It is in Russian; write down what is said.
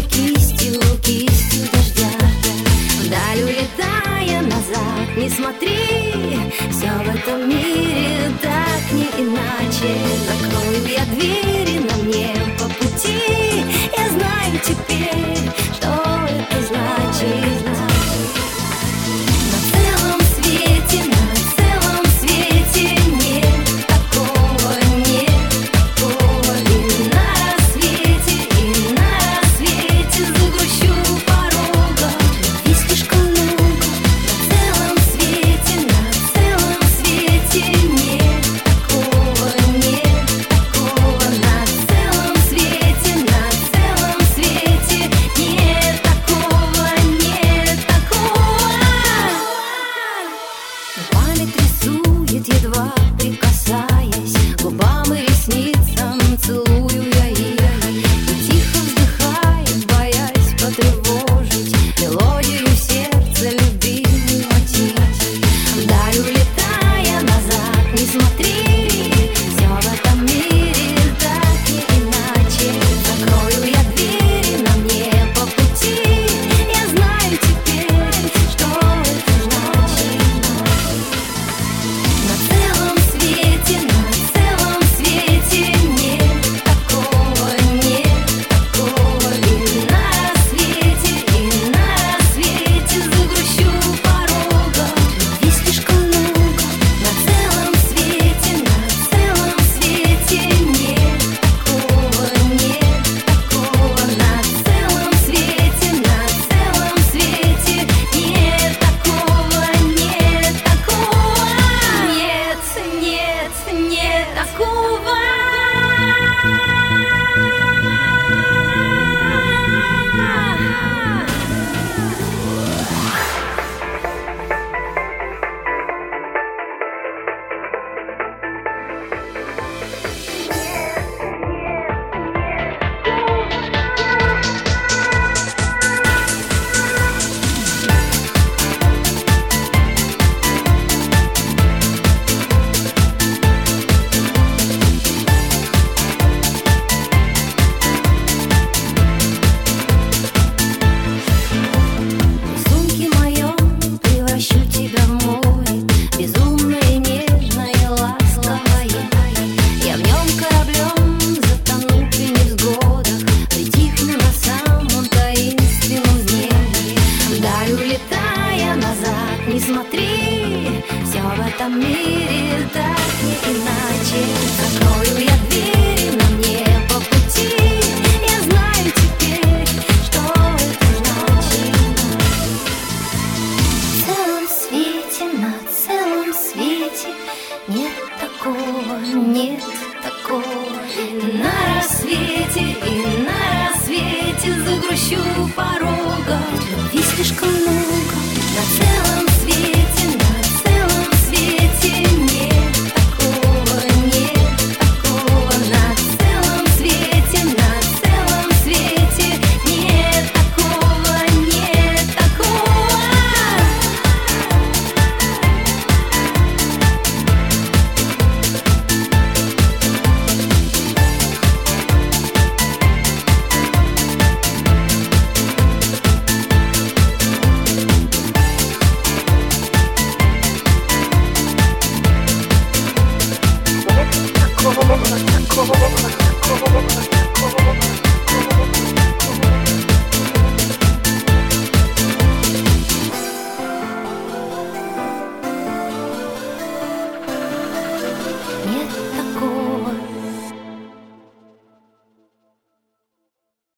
кистью, кистью дождя. Вдаль улетая назад, не смотри, все в этом мире так не иначе. Закрою я двери, на мне по пути. Я знаю теперь, что это значит. Едва прикасаясь к губам и ресницам, целую я их и тихо вздыхает, боясь потревожить мелодию сердца, любимый мотив. Вдаль улетая назад, не смотри, все в этом мире так не иначе. Закрою я двери, на мне по пути. Я знаю теперь, что это значит. На целом свете нет такого, и на рассвете загрущу порога. Любви слишком много. На целом свете нет такого, на целом свете нет такого, нет такого. Не смотри, все в этом мире так не иначе. Закрою я двери, на мне по пути. Я знаю теперь, что это значит. На целом свете нет такого. И на рассвете загрущу порой.